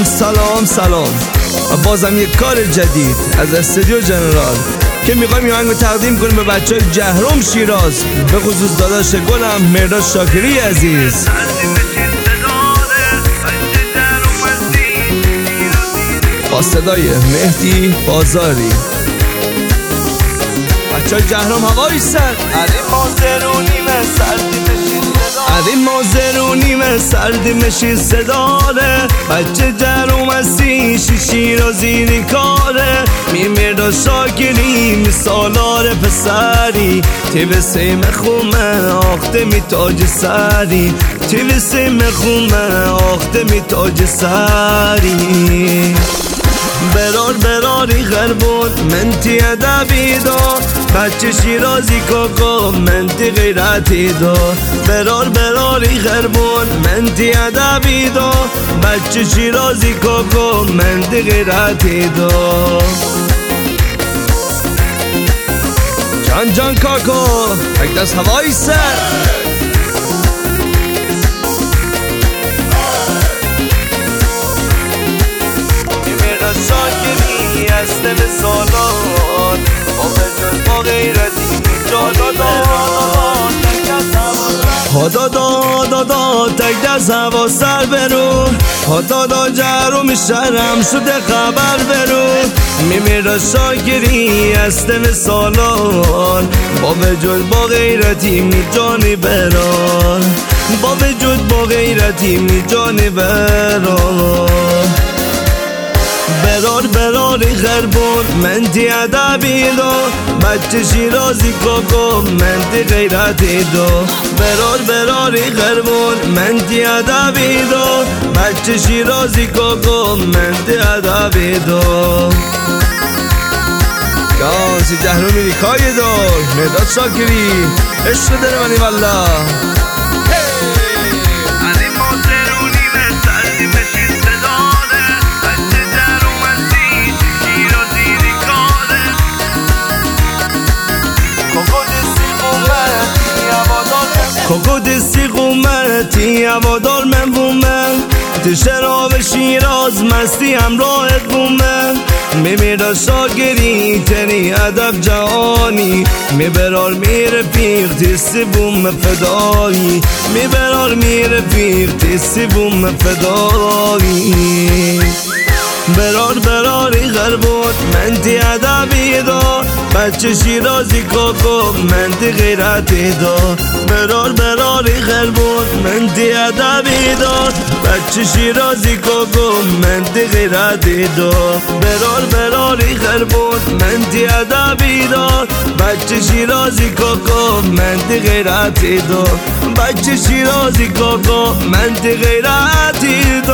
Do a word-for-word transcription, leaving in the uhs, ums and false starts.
سلام سلام سلام و بازم یک کار جدید از استودیو جنرال که میخوایم یه آهنگو تقدیم کنیم به بچه های جهرم شیراز، به خصوص داداش گلم مرداد شاکری عزیز. با صدای مهدی بازاری. بچه های جهرم هوایی سر علی مازرونی من سردی بشین علی مازرونی من سردی مشی صداره بچه جهرم هستی شیشی را زیری کاره میمیرد شاکری مثالار پسری تیو سیم خومه آخته می تاج سری تیو سیم خومه آخته می تاج سری برار براری غربون منتی ادبی دار بچه شیرازی کاکا منتی غیرتی دار برار براری غربون منتی ادبی دار بچه شیرازی کاکا منتی غیرتی دار جان جان کاکا یک دست هوایی سر شاکری است به سالان با بجن با غیرتی جادا داد ها دادا دادا تک دست هوا سر برو ها دادا جهرم شرم شده خبر برو میمیره شاکری است به سالان با بجن با غیرتی می جانی بران با بجن با غیرتی می جانی بران برار براری غربون منتی ادبی دو بچه شیرازی کاکا منتی غیرتی دو برار براری غربون منتی ادبی دو بچه شیرازی کاکا منتی ادبی دو کانسی جهرمی ریکای دار مرداد شاکری عشق داره منی والله کوکو دستی قومتی هوادار من بومه تو شراب شیراز مستی همراهت بومه میمیرد شاکری تنی ادب جهانی میبرار میره پیر تیستی بوم فدایی میبرار میره پیر تیستی بوم فدایی برار براری غربون منتی ادبی دار بچه شیرازی کاکا منتی غیرتی دار برار براری غربون منتی ادبی دار بچه شیرازی کاکا منتی غیرتی دار برار براری غربون منتی ادبی دار بچه شیرازی کاکا منتی غیرتی دار بچه شیرازی کاکا منتی غیرتی دار